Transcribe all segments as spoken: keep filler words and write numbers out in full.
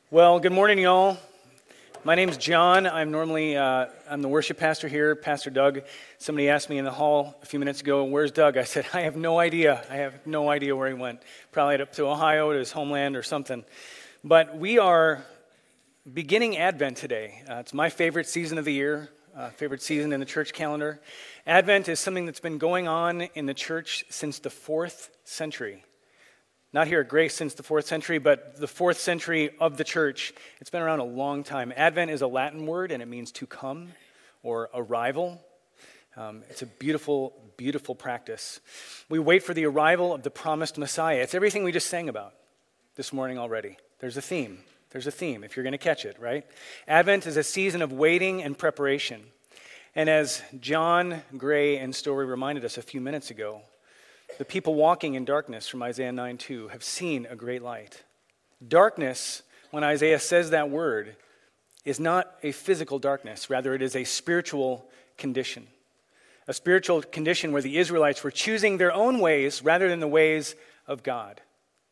Well, good morning, y'all. My name's John. I'm normally, uh, I'm the worship pastor here, Pastor Doug. Somebody asked me in the hall a few minutes ago, where's Doug? I said, I have no idea. I have no idea where he went. Probably up to Ohio, to his homeland or something. But we are beginning Advent today. Uh, it's my favorite season of the year, uh, favorite season in the church calendar. Advent is something that's been going on in the church since the fourth century. Not here at Grace since the fourth century, but the fourth century of the church. It's been around a long time. Advent is a Latin word, and it means to come or arrival. Um, it's a beautiful, beautiful practice. We wait for the arrival of the promised Messiah. It's everything we just sang about this morning already. There's a theme. There's a theme, if you're going to catch it, right? Advent is a season of waiting and preparation. And as John Gray and Story reminded us a few minutes ago, the people walking in darkness from Isaiah nine two have seen a great light. Darkness, when Isaiah says that word, is not a physical darkness. Rather, it is a spiritual condition. A spiritual condition where the Israelites were choosing their own ways rather than the ways of God.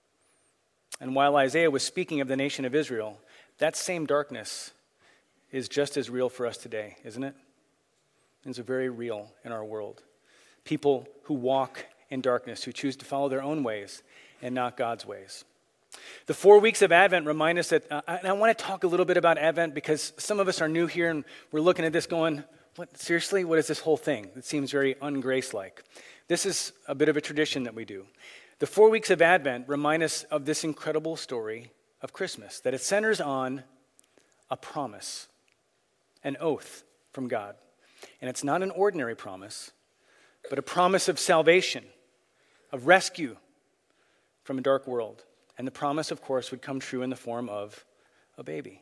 And while Isaiah was speaking of the nation of Israel, that same darkness is just as real for us today, isn't it? It's very real in our world. People who walk in darkness, who choose to follow their own ways and not God's ways. The four weeks of Advent remind us that, uh, and I want to talk a little bit about Advent because some of us are new here and we're looking at this going, what, seriously, what is this whole thing? It seems very ungrace-like. This is a bit of a tradition that we do. The four weeks of Advent remind us of this incredible story of Christmas, that it centers on a promise, an oath from God. And it's not an ordinary promise, but a promise of salvation, of rescue from a dark world. And the promise, of course, would come true in the form of a baby.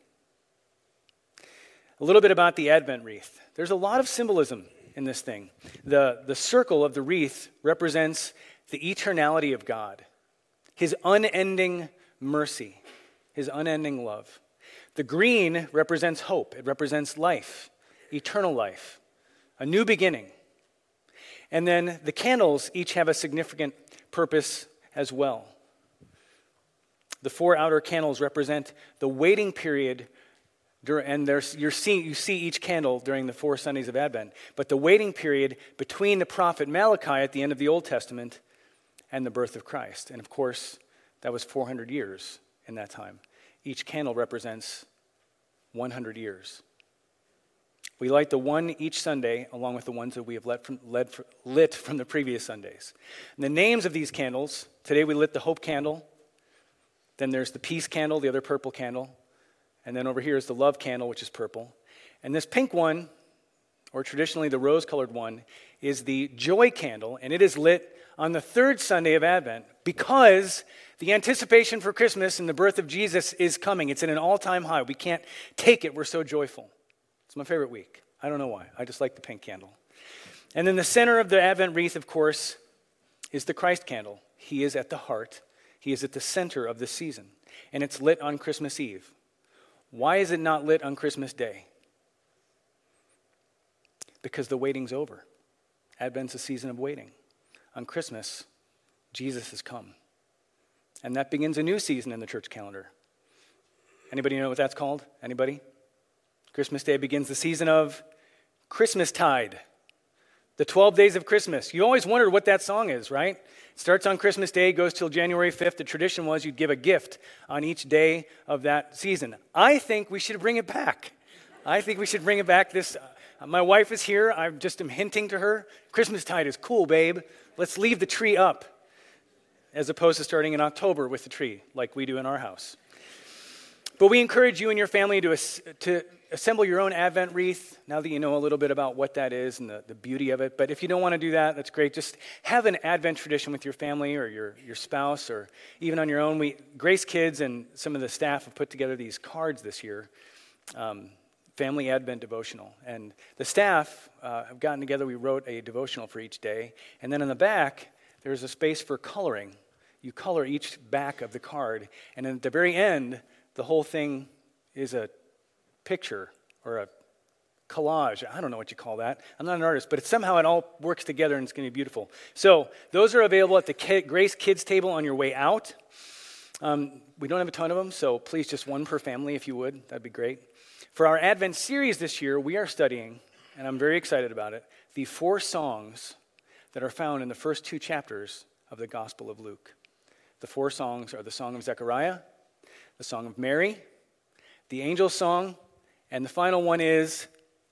A little bit about the Advent wreath. There's a lot of symbolism in this thing. The, the circle of the wreath represents the eternality of God, his unending mercy, his unending love. The green represents hope. It represents life, eternal life, a new beginning. And then the candles each have a significant purpose as well. The four outer candles represent the waiting period, and there's, you're seeing, you see each candle during the four Sundays of Advent, but the waiting period between the prophet Malachi at the end of the Old Testament and the birth of Christ. And of course, that was four hundred years in that time. Each candle represents one hundred years. We light the one each Sunday, along with the ones that we have lit from, led for, lit from the previous Sundays. And the names of these candles, today we lit the hope candle, then there's the peace candle, the other purple candle, and then over here is the love candle, which is purple. And this pink one, or traditionally the rose-colored one, is the joy candle, and it is lit on the third Sunday of Advent because the anticipation for Christmas and the birth of Jesus is coming. It's at an all-time high. We can't take it. We're so joyful. It's my favorite week. I don't know why. I just like the pink candle. And then the center of the Advent wreath, of course, is the Christ candle. He is at the heart. He is at the center of the season. And it's lit on Christmas Eve. Why is it not lit on Christmas Day? Because the waiting's over. Advent's a season of waiting. On Christmas, Jesus has come. And that begins a new season in the church calendar. Anybody know what that's called? Anybody? Christmas Day begins the season of Christmastide, the twelve days of Christmas. You always wondered what that song is, right? It starts on Christmas Day, goes till January fifth. The tradition was you'd give a gift on each day of that season. I think we should bring it back. I think we should bring it back. This, uh, my wife is here. I just am hinting to her, Christmastide is cool, babe. Let's leave the tree up, as opposed to starting in October with the tree, like we do in our house. But we encourage you and your family to, to assemble your own Advent wreath, now that you know a little bit about what that is and the, the beauty of it. But if you don't want to do that, that's great. Just have an Advent tradition with your family or your, your spouse or even on your own. We Grace Kids and some of the staff have put together these cards this year, um, Family Advent Devotional. And the staff uh, have gotten together. We wrote a devotional for each day. And then in the back, there's a space for coloring. You color each back of the card. And then at the very end, the whole thing is a picture or a collage. I don't know what you call that. I'm not an artist, but it's, somehow it all works together and it's going to be beautiful. So those are available at the Grace Kids table on your way out. Um, we don't have a ton of them, so please just one per family if you would. That'd be great. For our Advent series this year, we are studying, and I'm very excited about it, the four songs that are found in the first two chapters of the Gospel of Luke. The four songs are the Song of Zechariah, the Song of Mary, the Angel Song, and the final one is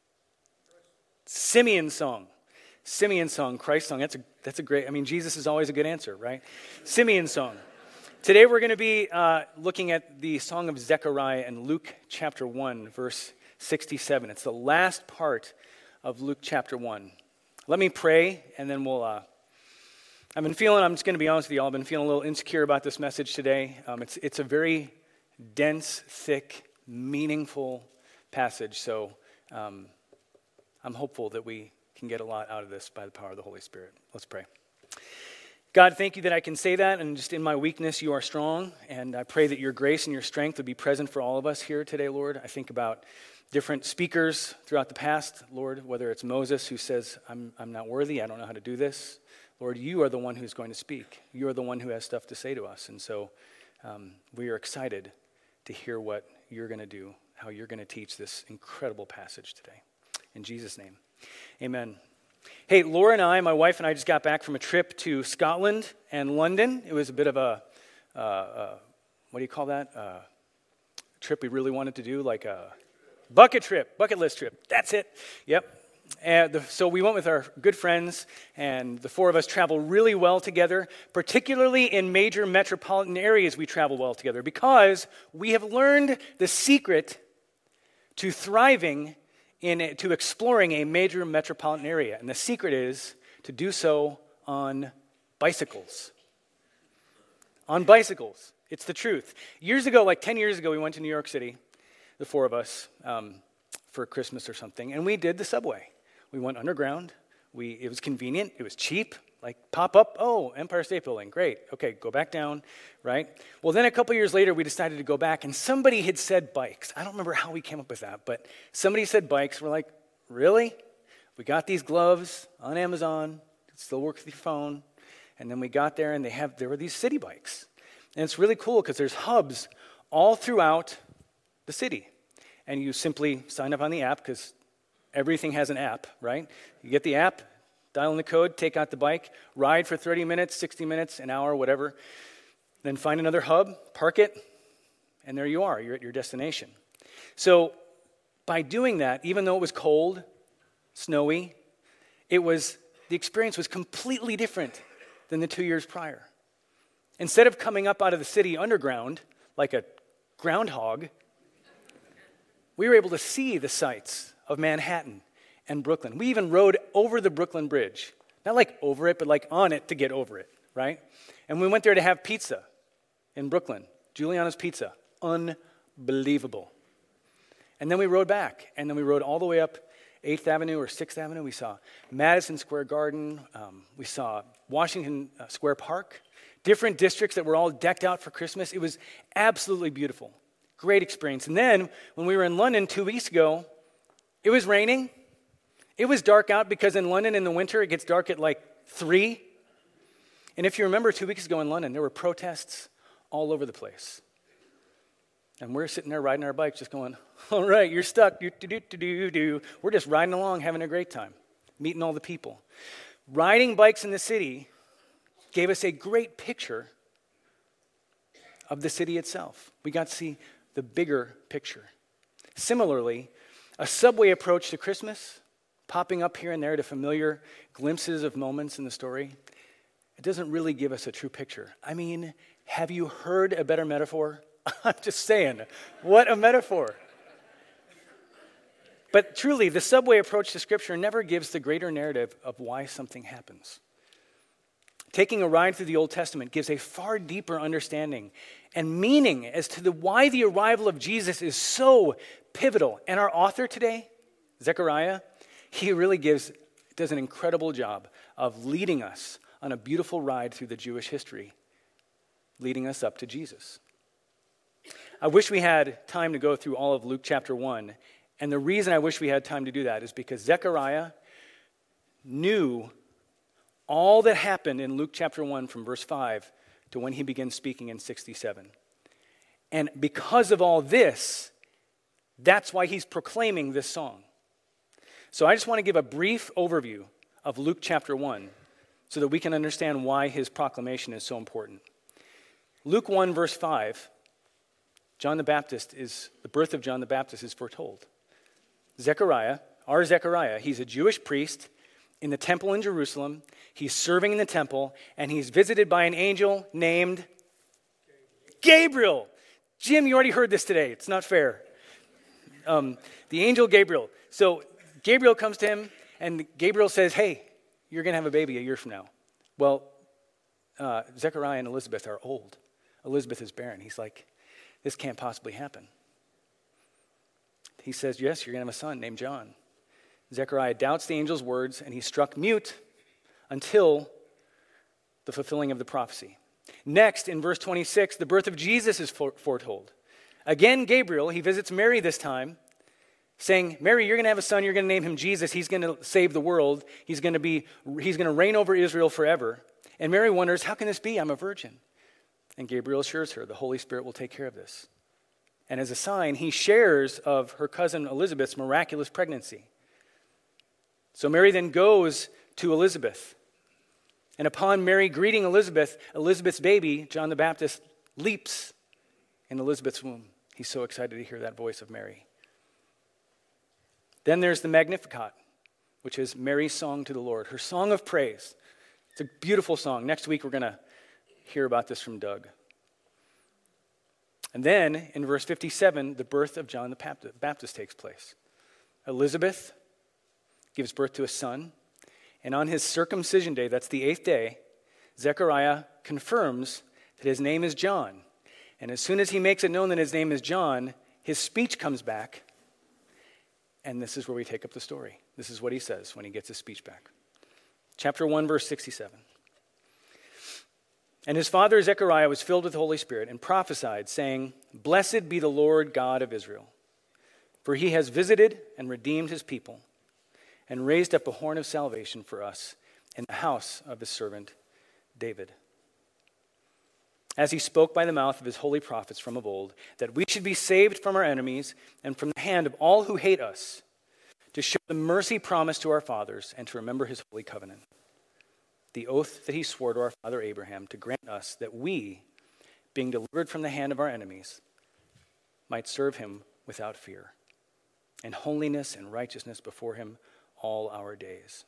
Simeon's Song. Simeon's Song, Christ's Song. That's a, that's a great, I mean, Jesus is always a good answer, right? Simeon's Song. Today we're going to be uh, looking at the Song of Zechariah in Luke chapter one, verse sixty-seven. It's the last part of Luke chapter one. Let me pray, and then we'll, uh, I've been feeling, I'm just going to be honest with you all, I've been feeling a little insecure about this message today. Um, it's, it's a very dense, thick, meaningful passage, so um, I'm hopeful that we can get a lot out of this by the power of the Holy Spirit. Let's pray. God, thank you that I can say that, and just in my weakness, you are strong, and I pray that your grace and your strength would be present for all of us here today, Lord. I think about different speakers throughout the past, Lord, whether it's Moses who says, I'm, I'm not worthy, I don't know how to do this. Lord, you are the one who's going to speak. You are the one who has stuff to say to us, and so um, we are excited to hear what you're going to do, how you're going to teach this incredible passage today. In Jesus' name, amen. Hey, Laura and I, my wife and I just got back from a trip to Scotland and London. It was a bit of a, uh, uh, what do you call that? Uh, trip we really wanted to do, like a bucket trip, bucket list trip. That's it. Yep. And the, so we went with our good friends, and the four of us travel really well together, particularly in major metropolitan areas we travel well together, because we have learned the secret to thriving in a, to exploring a major metropolitan area. And the secret is to do so on bicycles. On bicycles. It's the truth. Years ago, like ten years ago, we went to New York City, the four of us, um, for Christmas or something, and we did the subway. We went underground. We It was convenient. It was cheap. Like, pop up, oh, Empire State Building, great. Okay, go back down, right? Well, then a couple years later, we decided to go back, and somebody had said bikes. I don't remember how we came up with that, but somebody said bikes. We're like, really? We got these gloves on Amazon. It still works with your phone. And then we got there, and they have there were these city bikes. And it's really cool because there's hubs all throughout the city. And you simply sign up on the app because everything has an app, right? You get the app, dial in the code, take out the bike, ride for thirty minutes, sixty minutes, an hour, whatever. Then find another hub, park it, and there you are. You're at your destination. So by doing that, even though it was cold, snowy, it was the experience was completely different than the two years prior. Instead of coming up out of the city underground like a groundhog, we were able to see the sights of Manhattan and Brooklyn. We even rode over the Brooklyn Bridge. Not like over it, but like on it to get over it, right? And we went there to have pizza in Brooklyn. Giuliano's Pizza. Unbelievable. And then we rode back. And then we rode all the way up eighth Avenue or sixth Avenue. We saw Madison Square Garden. Um, we saw Washington Square Park. Different districts that were all decked out for Christmas. It was absolutely beautiful. Great experience. And then when we were in London two weeks ago, it was raining. It was dark out because in London in the winter, it gets dark at like three. And if you remember two weeks ago in London, there were protests all over the place. And we're sitting there riding our bikes just going, all right, you're stuck. Do, do, do, do, do, do. We're just riding along, having a great time, meeting all the people. Riding bikes in the city gave us a great picture of the city itself. We got to see the bigger picture. Similarly, a subway approach to Christmas, popping up here and there to familiar glimpses of moments in the story, it doesn't really give us a true picture. I mean, have you heard a better metaphor? I'm just saying, what a metaphor. But truly, the subway approach to Scripture never gives the greater narrative of why something happens. Taking a ride through the Old Testament gives a far deeper understanding and meaning as to the why the arrival of Jesus is so pivotal. And our author today, Zechariah, he really gives, does an incredible job of leading us on a beautiful ride through the Jewish history, leading us up to Jesus. I wish we had time to go through all of Luke chapter one. And the reason I wish we had time to do that is because Zechariah knew all that happened in Luke chapter one from verse five to when he begins speaking in sixty-seven. And because of all this, that's why he's proclaiming this song. So I just want to give a brief overview of Luke chapter one so that we can understand why his proclamation is so important. Luke one verse five, John the Baptist is, the birth of John the Baptist is foretold. Zechariah, our Zechariah, he's a Jewish priest in the temple in Jerusalem. He's serving in the temple, and he's visited by an angel named Gabriel. Jim, you already heard this today. It's not fair. Um, the angel Gabriel. So Gabriel comes to him, and Gabriel says, hey, you're going to have a baby a year from now. Well, uh, Zechariah and Elizabeth are old. Elizabeth is barren. He's like, this can't possibly happen. He says, yes, you're going to have a son named John. Zechariah doubts the angel's words, and he's struck mute until the fulfilling of the prophecy. Next, in verse twenty-six, the birth of Jesus is foretold. Again, Gabriel, he visits Mary this time, saying, Mary, you're going to have a son, you're going to name him Jesus, he's going to save the world, he's going to be, he's going to reign over Israel forever. And Mary wonders, how can this be? I'm a virgin. And Gabriel assures her, the Holy Spirit will take care of this. And as a sign, he shares of her cousin Elizabeth's miraculous pregnancy. So Mary then goes to Elizabeth. And upon Mary greeting Elizabeth, Elizabeth's baby, John the Baptist, leaps in Elizabeth's womb. He's so excited to hear that voice of Mary. Then there's the Magnificat, which is Mary's song to the Lord, her song of praise. It's a beautiful song. Next week we're going to hear about this from Doug. And then in verse fifty-seven, the birth of John the Baptist takes place. Elizabeth gives birth to a son, and on his circumcision day, that's the eighth day, Zechariah confirms that his name is John. And as soon as he makes it known that his name is John, his speech comes back, and this is where we take up the story. This is what he says when he gets his speech back. Chapter one, verse sixty-seven. And his father Zechariah was filled with the Holy Spirit and prophesied, saying, Blessed be the Lord God of Israel, for he has visited and redeemed his people, and raised up a horn of salvation for us in the house of his servant David. As he spoke by the mouth of his holy prophets from of old, that we should be saved from our enemies and from the hand of all who hate us, to show the mercy promised to our fathers and to remember his holy covenant, the oath that he swore to our father Abraham to grant us that we, being delivered from the hand of our enemies, might serve him without fear, in holiness and righteousness before him all our days.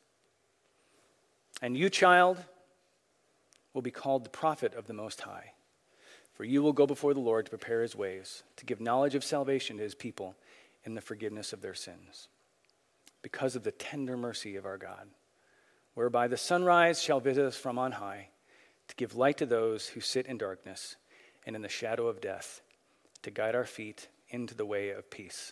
And you, child, will be called the prophet of the Most High, for you will go before the Lord to prepare his ways, to give knowledge of salvation to his people in the forgiveness of their sins, because of the tender mercy of our God, whereby the sunrise shall visit us from on high, to give light to those who sit in darkness and in the shadow of death, to guide our feet into the way of peace.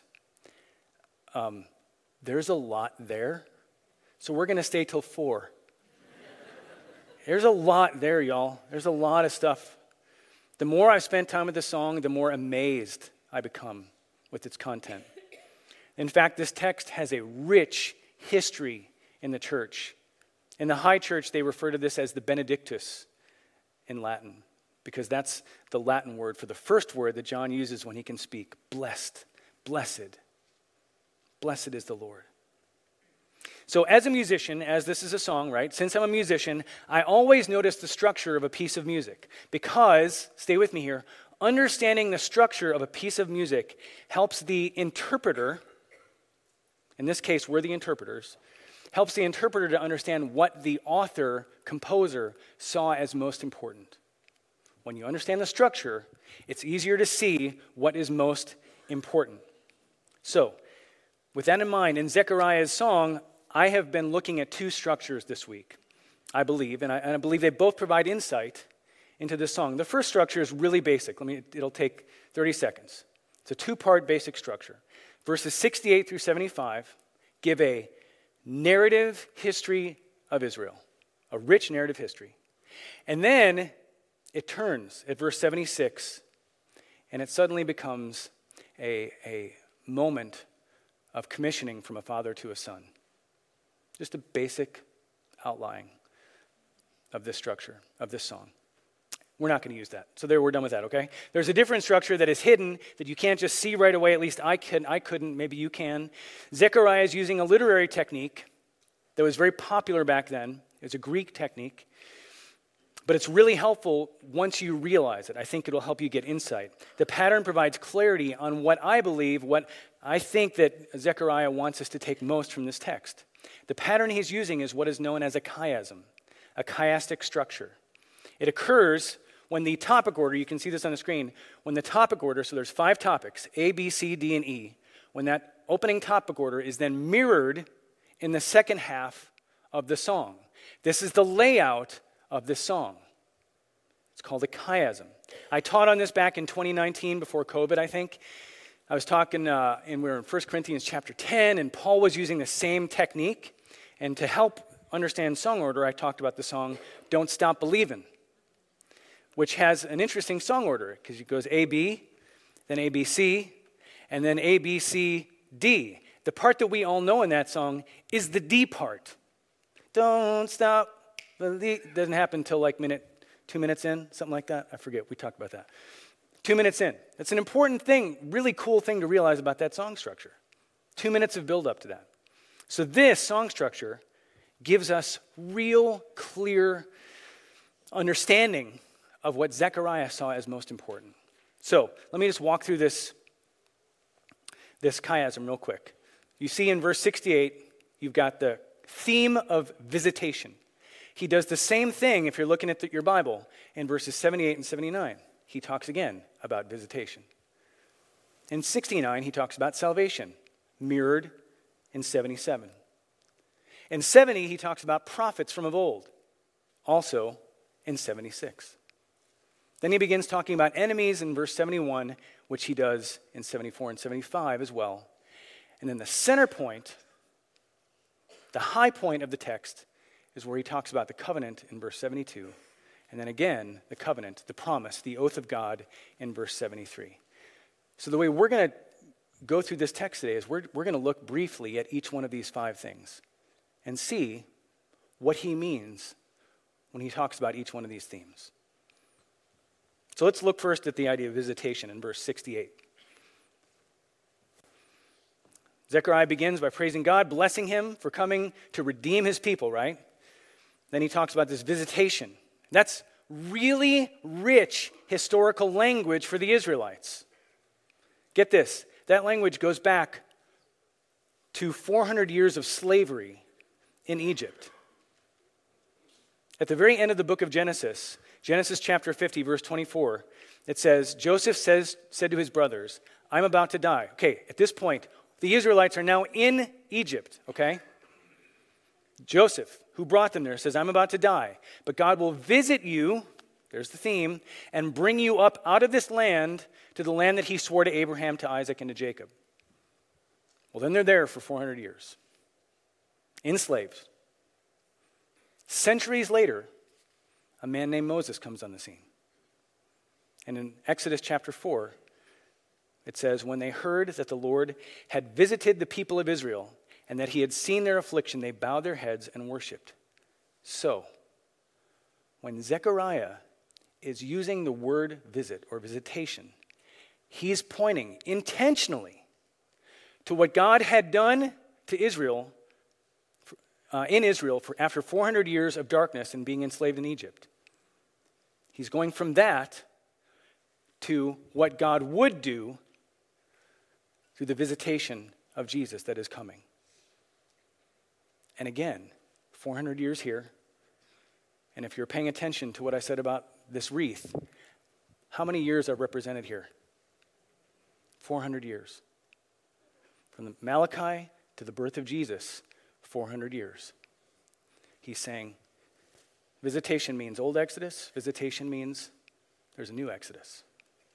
Um, there's a lot there, so we're going to stay till four. There's a lot there, y'all. There's a lot of stuff. The more I've spent time with the song, the more amazed I become with its content. In fact, this text has a rich history in the church. In the high church, they refer to this as the Benedictus in Latin, because that's the Latin word for the first word that John uses when he can speak. Blessed, blessed, blessed is the Lord. So as a musician, as this is a song, right, since I'm a musician, I always notice the structure of a piece of music because, stay with me here, understanding the structure of a piece of music helps the interpreter, in this case, we're the interpreters, helps the interpreter to understand what the author, composer, saw as most important. When you understand the structure, it's easier to see what is most important. So, with that in mind, in Zechariah's song, I have been looking at two structures this week, I believe, and I, and I believe they both provide insight into this song. The first structure is really basic. Let me, it'll take thirty seconds. It's a two-part basic structure. Verses sixty-eight through seventy-five give a narrative history of Israel, a rich narrative history. And then it turns at verse seventy-six, and it suddenly becomes a, a moment of commissioning from a father to a son. Just a basic outline of this structure, of this song. We're not going to use that. So there, we're done with that, okay? There's a different structure that is hidden that you can't just see right away. At least I can, I couldn't. Maybe you can. Zechariah is using a literary technique that was very popular back then. It's a Greek technique. But it's really helpful once you realize it. I think it'll help you get insight. The pattern provides clarity on what I believe, what I think that Zechariah wants us to take most from this text. The pattern he's using is what is known as a chiasm, a chiastic structure. It occurs when the topic order, you can see this on the screen, when the topic order, so there's five topics, A, B, C, D, and E, when that opening topic order is then mirrored in the second half of the song. This is the layout of this song. It's called a chiasm. I taught on this back in twenty nineteen before COVID, I think. I was talking, uh, and we were in First Corinthians chapter ten, and Paul was using the same technique. And to help understand song order, I talked about the song, Don't Stop Believin', which has an interesting song order, because it goes A, B, then A, B, C, and then A, B, C, D. The part that we all know in that song is the D part. Don't stop believe. Doesn't happen until like minute, two minutes in, something like that. I forget, we talked about that. Two minutes in. That's an important thing, really cool thing to realize about that song structure. Two minutes of build up to that. So this song structure gives us real, clear understanding of what Zechariah saw as most important. So let me just walk through this, this chiasm real quick. You see in verse sixty-eight, you've got the theme of visitation. He does the same thing if you're looking at the, your Bible in verses seventy-eight and seventy-nine. He talks again about visitation. In sixty-nine, he talks about salvation, mirrored in seventy-seven. In seventy, he talks about prophets from of old, also in seventy-six. Then he begins talking about enemies in verse seventy-one, which he does in seventy-four and seventy-five as well. And then the center point, the high point of the text, is where he talks about the covenant in verse seventy-two. And then again, the covenant, the promise, the oath of God in verse seventy-three. So the way we're going to go through this text today is we're, we're going to look briefly at each one of these five things and see what he means when he talks about each one of these themes. So let's look first at the idea of visitation in verse sixty-eight. Zechariah begins by praising God, blessing him for coming to redeem his people, right? Then he talks about this visitation. That's really rich historical language for the Israelites. Get this, that language goes back to four hundred years of slavery in Egypt. At the very end of the book of Genesis, Genesis chapter fifty, verse twenty-four, it says, Joseph says, said to his brothers, I'm about to die. Okay, at this point, the Israelites are now in Egypt, okay? Joseph, who brought them there, says, I'm about to die, but God will visit you, there's the theme, and bring you up out of this land to the land that he swore to Abraham, to Isaac, and to Jacob. Well, then they're there for four hundred years, enslaved. Centuries later, a man named Moses comes on the scene. And in Exodus chapter four, it says, when they heard that the Lord had visited the people of Israel and that he had seen their affliction, they bowed their heads and worshiped. So, when Zechariah is using the word visit or visitation, he's pointing intentionally to what God had done to Israel, uh, in Israel for, after four hundred years of darkness and being enslaved in Egypt. He's going from that to what God would do through the visitation of Jesus that is coming. And again, four hundred years here. And if you're paying attention to what I said about this wreath, how many years are represented here? four hundred years. From the Malachi to the birth of Jesus, four hundred years. He's saying, visitation means old Exodus. Visitation means there's a new Exodus.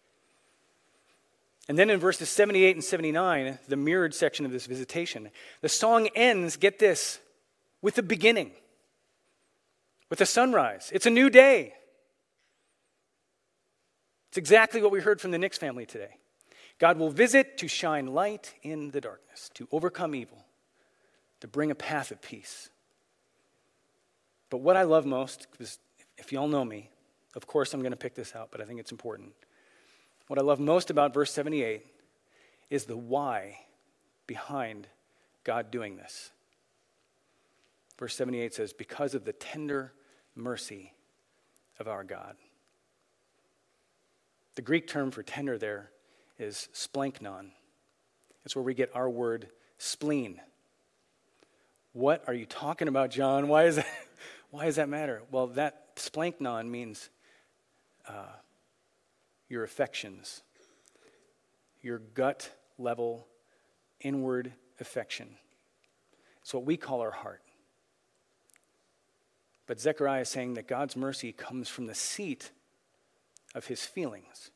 And then in verses seventy-eight and seventy-nine, the mirrored section of this visitation, the song ends, get this, with the beginning, with the sunrise. It's a new day. It's exactly what we heard from the Nix family today. God will visit to shine light in the darkness, to overcome evil, to bring a path of peace. But what I love most, because if y'all know me, Of course, I'm going to pick this out, but I think it's important. What I love most about verse seventy-eight is the why behind God doing this. Verse seventy-eight says, because of the tender mercy of our God. The Greek term for tender there is splanknon. It's where we get our word spleen. What are you talking about, John? Why is that, why does that matter? Well, that splanknon means uh, your affections, your gut level inward affection. It's what we call our heart. But Zechariah is saying that God's mercy comes from the seat of his feelings.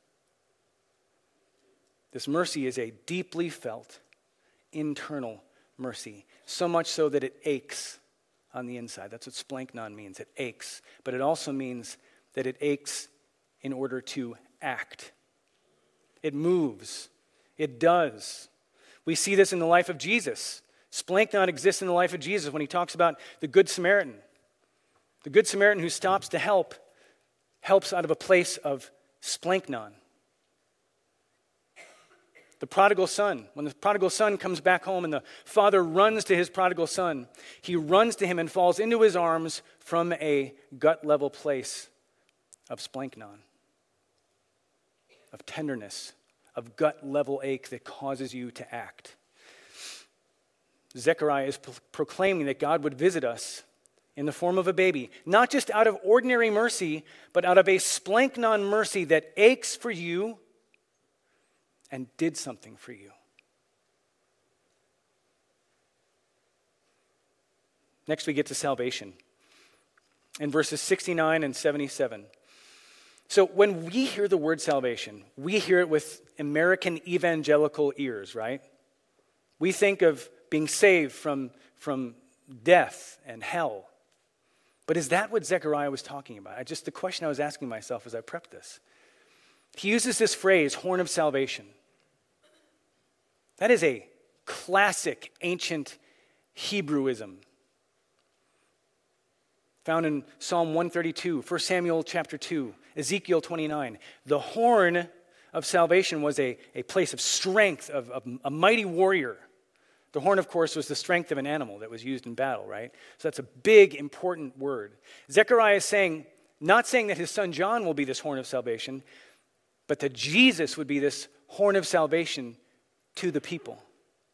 This mercy is a deeply felt, internal mercy, so much so that it aches on the inside. That's what splanknon means. It aches. But it also means that it aches in order to act. It moves. It does. We see this in the life of Jesus. Splanknon exists in the life of Jesus when he talks about the Good Samaritan. The Good Samaritan who stops to help, helps out of a place of splanknon. The prodigal son, when the prodigal son comes back home and the father runs to his prodigal son, he runs to him and falls into his arms from a gut-level place of splanknon, of tenderness, of gut-level ache that causes you to act. Zechariah is pro- proclaiming that God would visit us in the form of a baby, not just out of ordinary mercy, but out of a splanknon mercy that aches for you and did something for you. Next, we get to salvation in verses sixty-nine and seventy-seven. So when we hear the word salvation, we hear it with American evangelical ears, right? We think of being saved from, from death and hell. But is that what Zechariah was talking about? I just the question I was asking myself as I prepped this. He uses this phrase, horn of salvation. That is a classic ancient Hebrewism found in Psalm one thirty-two, First Samuel chapter two, Ezekiel twenty-nine. The horn of salvation was a, a place of strength, of, of a mighty warrior. The horn, of course, was the strength of an animal that was used in battle, right? So that's a big, important word. Zechariah is saying, not saying that his son John will be this horn of salvation, but that Jesus would be this horn of salvation to the people.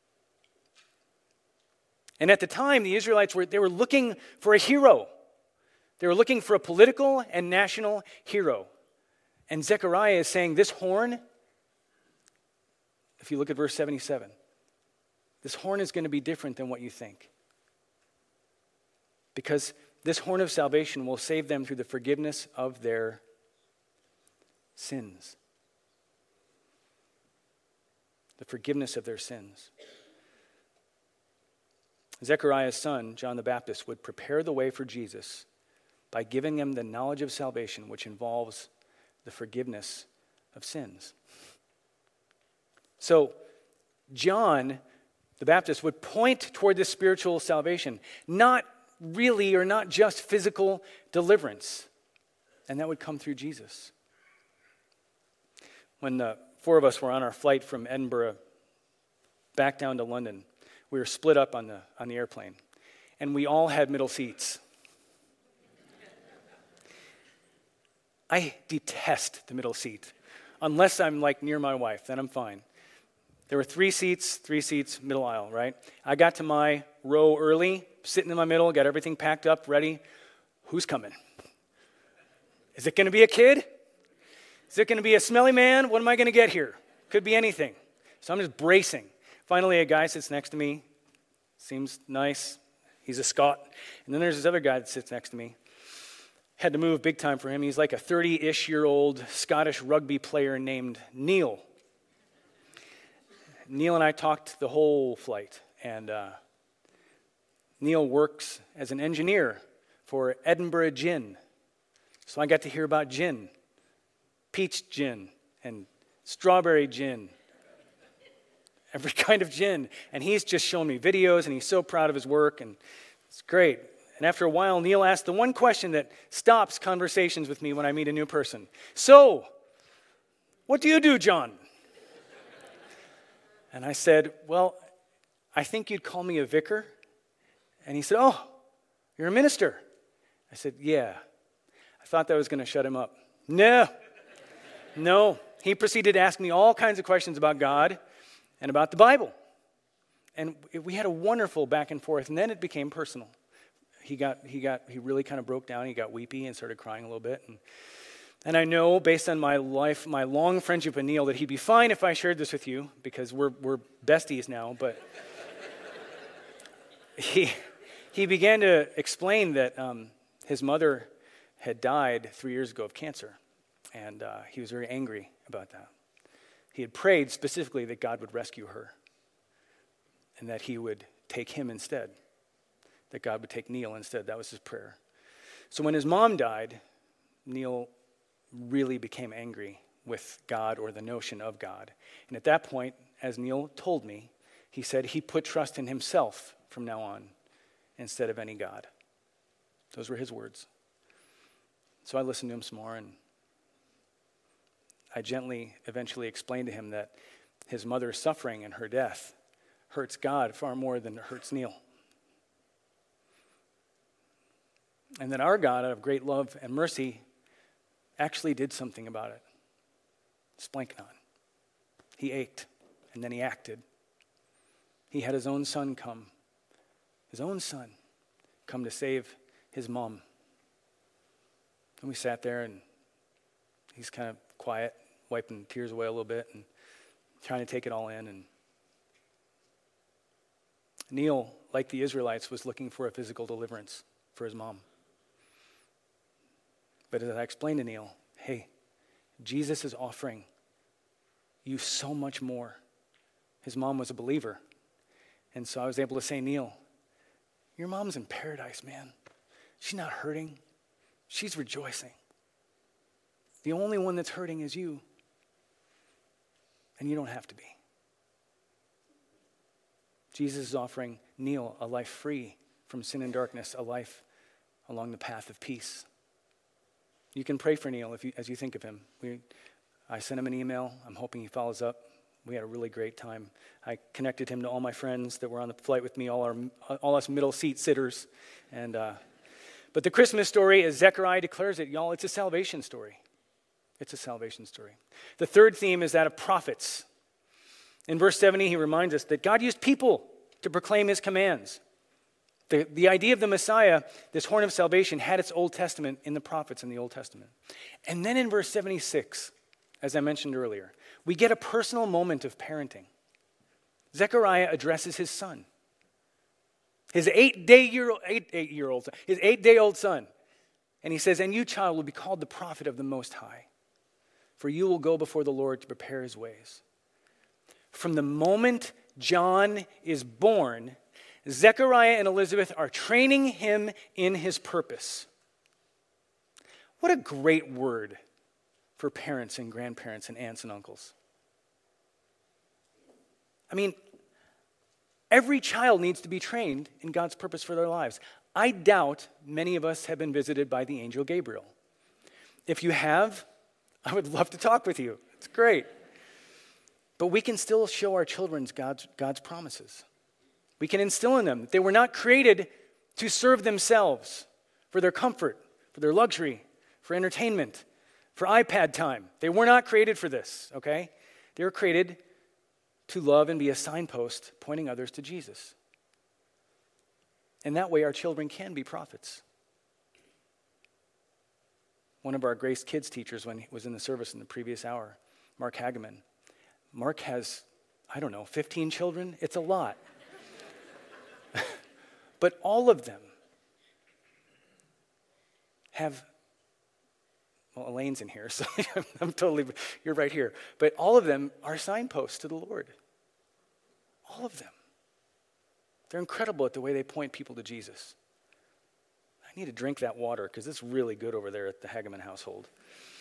And at the time, the Israelites were they were looking for a hero. They were looking for a political and national hero. And Zechariah is saying this horn, if you look at verse seventy-seven, this horn is going to be different than what you think. Because this horn of salvation will save them through the forgiveness of their sins. The forgiveness of their sins. Zechariah's son, John the Baptist, would prepare the way for Jesus by giving them the knowledge of salvation, which involves the forgiveness of sins. So, John the Baptist would point toward this spiritual salvation, not really or not just physical deliverance. And that would come through Jesus. When the four of us were on our flight from Edinburgh back down to London, we were split up on the on the airplane, and we all had middle seats. I detest the middle seat, unless I'm like near my wife, then I'm fine. There were three seats, three seats, middle aisle, right? I got to my row early, sitting in my middle, got everything packed up, ready. Who's coming? Is it going to be a kid? Is it going to be a smelly man? What am I going to get here? Could be anything. So I'm just bracing. Finally, a guy sits next to me. Seems nice. He's a Scot. And then there's this other guy that sits next to me. Had to move big time for him. He's like a thirty-ish-year-old Scottish rugby player named Neil. Neil and I talked the whole flight. And uh, Neil works as an engineer for Edinburgh Gin. So I got to hear about gin. Peach gin and strawberry gin. Every kind of gin. And he's just shown me videos, and he's so proud of his work, and it's great. And after a while, Neil asked the one question that stops conversations with me when I meet a new person. So, what do you do, John? And I said, well, I think you'd call me a vicar. And he said, oh, you're a minister. I said, yeah. I thought that was going to shut him up. No, no. He proceeded to ask me all kinds of questions about God and about the Bible. And we had a wonderful back and forth, and then it became personal. He got, he got, he really kind of broke down. He got weepy and started crying a little bit. And, and I know, based on my life, my long friendship with Neil, that he'd be fine if I shared this with you, because we're we're besties now. But he he began to explain that um, his mother had died three years ago of cancer, and uh, he was very angry about that. He had prayed specifically that God would rescue her, and that he would take him instead. That God would take Neil instead. That was his prayer. So when his mom died, Neil really became angry with God or the notion of God. And at that point, as Neil told me, he said he put trust in himself from now on instead of any God. Those were his words. So I listened to him some more, and I gently eventually explained to him that his mother's suffering and her death hurts God far more than it hurts Neil. And that our God, out of great love and mercy, actually did something about it. Splanknon. He ached, and then he acted. He had his own son come, his own son, come to save his mom. And we sat there, and he's kind of quiet, wiping tears away a little bit, and trying to take it all in. And Neil, like the Israelites, was looking for a physical deliverance for his mom. But as I explained to Neil, hey, Jesus is offering you so much more. His mom was a believer. And so I was able to say, Neil, your mom's in paradise, man. She's not hurting. She's rejoicing. The only one that's hurting is you. And you don't have to be. Jesus is offering Neil a life free from sin and darkness, a life along the path of peace. You can pray for Neil if you, as you think of him. We, I sent him an email. I'm hoping he follows up. We had a really great time. I connected him to all my friends that were on the flight with me, all our, all us middle seat sitters. And uh, but the Christmas story, as Zechariah declares it, y'all, it's a salvation story. It's a salvation story. The third theme is that of prophets. In verse seventy, he reminds us that God used people to proclaim his commands. The, the idea of the Messiah, this horn of salvation, had its Old Testament in the prophets in the Old Testament. And then in verse seventy-six, as I mentioned earlier, we get a personal moment of parenting. Zechariah addresses his son, his eight-day-year-old, eight, eight-year-old son, his eight-day-old son. And he says, and you, child, will be called the prophet of the Most High, for you will go before the Lord to prepare his ways. From the moment John is born, Zechariah and Elizabeth are training him in his purpose. What a great word for parents and grandparents and aunts and uncles. I mean, every child needs to be trained in God's purpose for their lives. I doubt many of us have been visited by the angel Gabriel. If you have, I would love to talk with you. It's great. But we can still show our children God's, God's promises. We can instill in them that they were not created to serve themselves for their comfort, for their luxury, for entertainment, for iPad time. They were not created for this, okay? They were created to love and be a signpost pointing others to Jesus. And that way our children can be prophets. One of our Grace Kids teachers, when he was in the service in the previous hour, Mark Hageman. Mark has, I don't know, fifteen children? It's a lot. But all of them have, well, Elaine's in here, so I'm totally, you're right here. But all of them are signposts to the Lord. All of them. They're incredible at the way they point people to Jesus. I need to drink that water because it's really good over there at the Hageman household.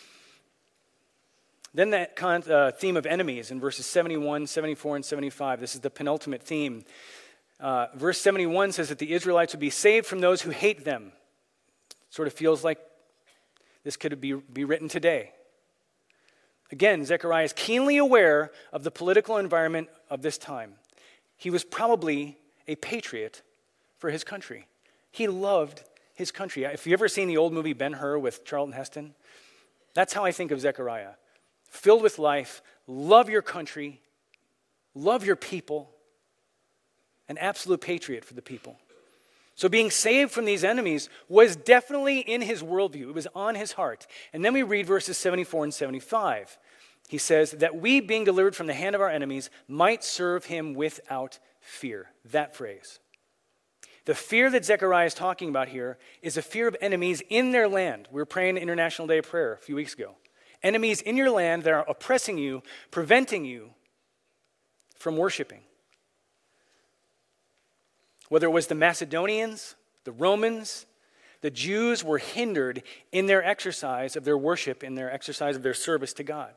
Then that con- uh, theme of enemies in verses seventy-one, seventy-four, and seventy-five. This is the penultimate theme. Uh, verse seventy-one says that the Israelites would be saved from those who hate them. Sort of feels like this could be, be written today. Again, Zechariah is keenly aware of the political environment of this time. He was probably a patriot for his country. He loved his country. If you've ever seen the old movie Ben-Hur with Charlton Heston, that's how I think of Zechariah. Filled with life, love your country, love your people, an absolute patriot for the people. So being saved from these enemies was definitely in his worldview. It was on his heart. And then we read verses seventy-four and seventy-five. He says, that we, being delivered from the hand of our enemies, might serve him without fear. That phrase. The fear that Zechariah is talking about here is a fear of enemies in their land. We were praying International Day of Prayer a few weeks ago. Enemies in your land that are oppressing you, preventing you from worshiping. Whether it was the Macedonians, the Romans, the Jews were hindered in their exercise of their worship, in their exercise of their service to God.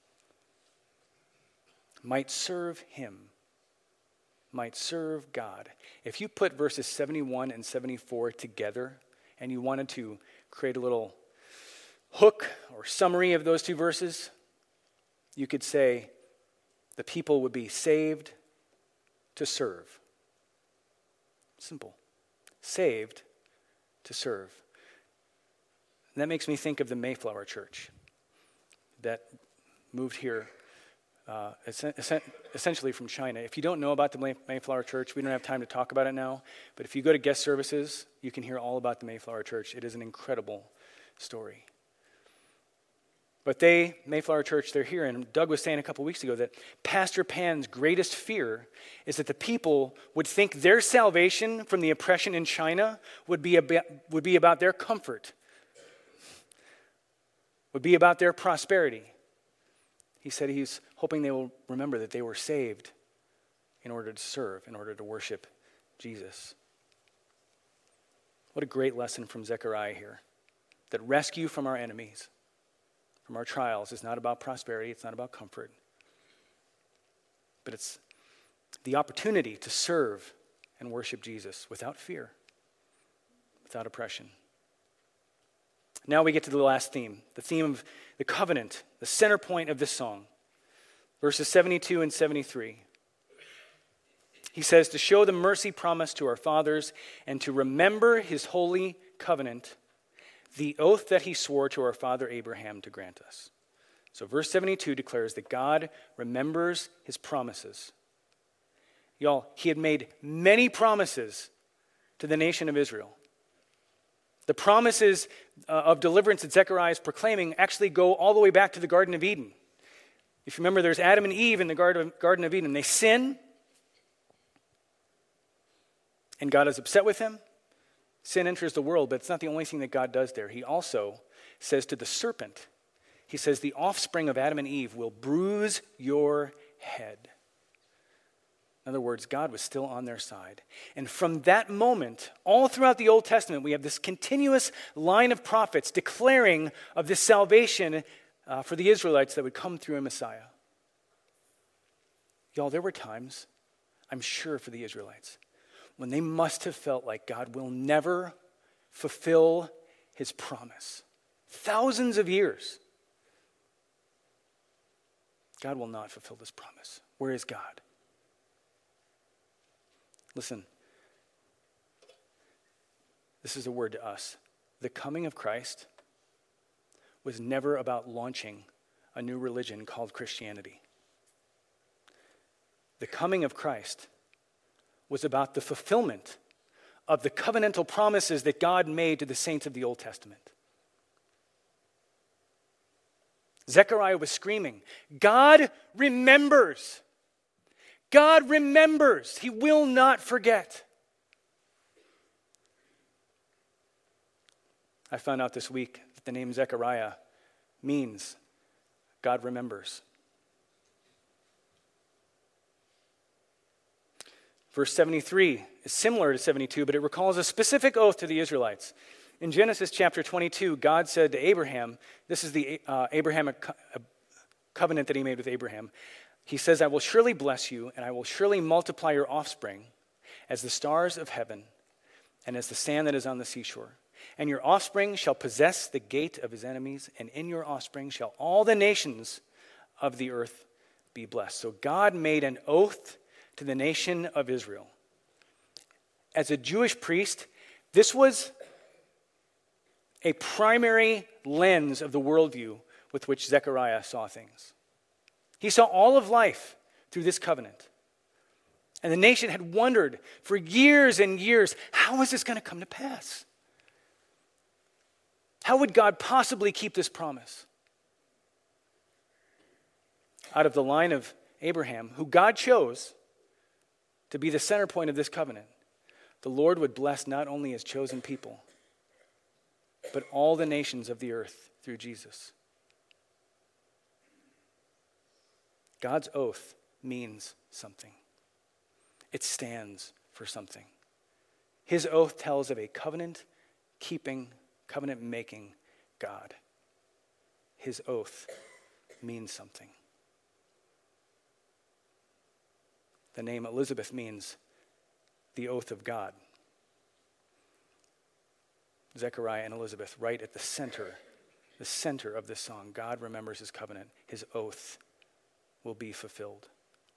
Might serve him. Might serve God. If you put verses seventy-one and seventy-four together and you wanted to create a little hook or summary of those two verses, you could say the people would be saved to serve. Simple. Saved to serve. And that makes me think of the Mayflower Church that moved here uh, essentially from China. If you don't know about the Mayflower Church, we don't have time to talk about it now, but if you go to guest services, you can hear all about the Mayflower Church. It is an incredible story. But they, Mayflower Church, they're here, and Doug was saying a couple weeks ago that Pastor Pan's greatest fear is that the people would think their salvation from the oppression in China would be about, would be about their comfort, would be about their prosperity. He said he's hoping they will remember that they were saved in order to serve, in order to worship Jesus. What a great lesson from Zechariah here, that rescue from our enemies, from our trials, is not about prosperity, it's not about comfort, but it's the opportunity to serve and worship Jesus without fear, without oppression. Now we get to the last theme, the theme of the covenant, the center point of this song. Verses seventy-two and seventy-three. He says, to show the mercy promised to our fathers and to remember his holy covenant, the oath that he swore to our father Abraham to grant us. So verse seventy-two declares that God remembers his promises. Y'all, he had made many promises to the nation of Israel. The promises uh, of deliverance that Zechariah is proclaiming actually go all the way back to the Garden of Eden. If you remember, there's Adam and Eve in the Garden of Eden. They sin, and God is upset with them. Sin enters the world, but it's not the only thing that God does there. He also says to the serpent, he says, the offspring of Adam and Eve will bruise your head. In other words, God was still on their side. And from that moment, all throughout the Old Testament, we have this continuous line of prophets declaring of this salvation uh, for the Israelites that would come through a Messiah. Y'all, there were times, I'm sure for the Israelites, when they must have felt like God will never fulfill his promise. Thousands of years. God will not fulfill this promise. Where is God? Listen, this is a word to us. The coming of Christ was never about launching a new religion called Christianity. The coming of Christ was about the fulfillment of the covenantal promises that God made to the saints of the Old Testament. Zechariah was screaming, God remembers. God remembers. He will not forget. I found out this week that the name Zechariah means God remembers. Verse seventy-three is similar to seventy-two, but it recalls a specific oath to the Israelites. In Genesis chapter twenty-two, God said to Abraham, this is the uh, Abrahamic co- uh, covenant that he made with Abraham. He says, I will surely bless you, and I will surely multiply your offspring as the stars of heaven and as the sand that is on the seashore. And your offspring shall possess the gate of his enemies, and in your offspring shall all the nations of the earth be blessed. So God made an oath to the nation of Israel. As a Jewish priest, this was a primary lens of the worldview with which Zechariah saw things. He saw all of life through this covenant. And the nation had wondered for years and years, how is this going to come to pass? How would God possibly keep this promise? Out of the line of Abraham, who God chose to be the center point of this covenant, the Lord would bless not only his chosen people, but all the nations of the earth through Jesus. God's oath means something. It stands for something. His oath tells of a covenant-keeping, covenant-making God. His oath means something. The name Elizabeth means the oath of God. Zechariah and Elizabeth, right at the center, the center of this song. God remembers his covenant. His oath will be fulfilled.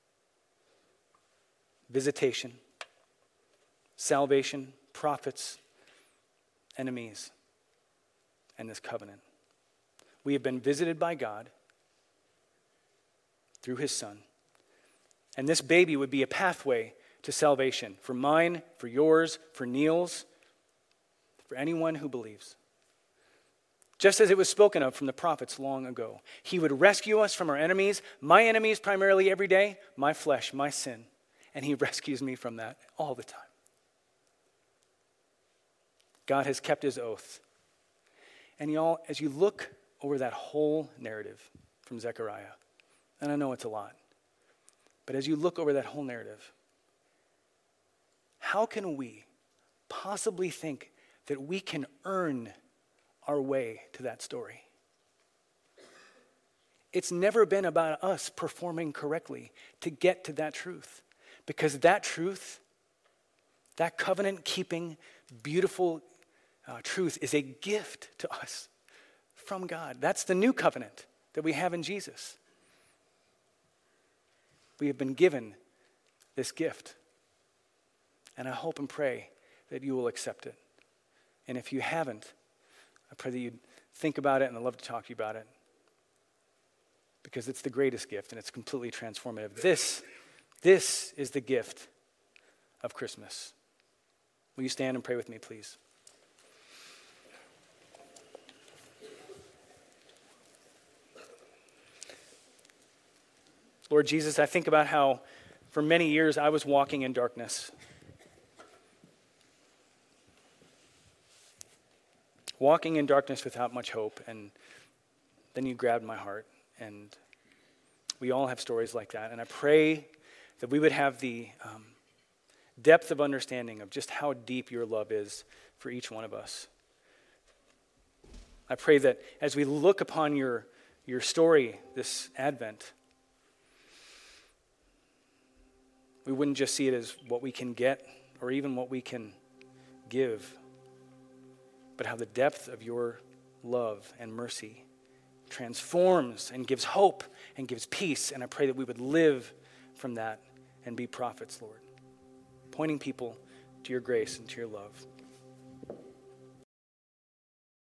Visitation, salvation, prophets, enemies, and this covenant. We have been visited by God through his Son. And this baby would be a pathway to salvation for mine, for yours, for Neil's, for anyone who believes. Just as it was spoken of from the prophets long ago. He would rescue us from our enemies, my enemies primarily every day, my flesh, my sin. And he rescues me from that all the time. God has kept his oath. And y'all, as you look over that whole narrative from Zechariah, and I know it's a lot, but as you look over that whole narrative, how can we possibly think that we can earn our way to that story? It's never been about us performing correctly to get to that truth. Because that truth, that covenant-keeping, beautiful uh, truth is a gift to us from God. That's the new covenant that we have in Jesus. We have been given this gift. And I hope and pray that you will accept it. And if you haven't, I pray that you'd think about it, and I'd love to talk to you about it. Because it's the greatest gift, and it's completely transformative. This, this is the gift of Christmas. Will you stand and pray with me, please? Lord Jesus, I think about how for many years I was walking in darkness. Walking in darkness without much hope, and then you grabbed my heart, and we all have stories like that. And I pray that we would have the um, depth of understanding of just how deep your love is for each one of us. I pray that as we look upon your, your story this Advent, we wouldn't just see it as what we can get or even what we can give, but how the depth of your love and mercy transforms and gives hope and gives peace. And I pray that we would live from that and be prophets, Lord, pointing people to your grace and to your love.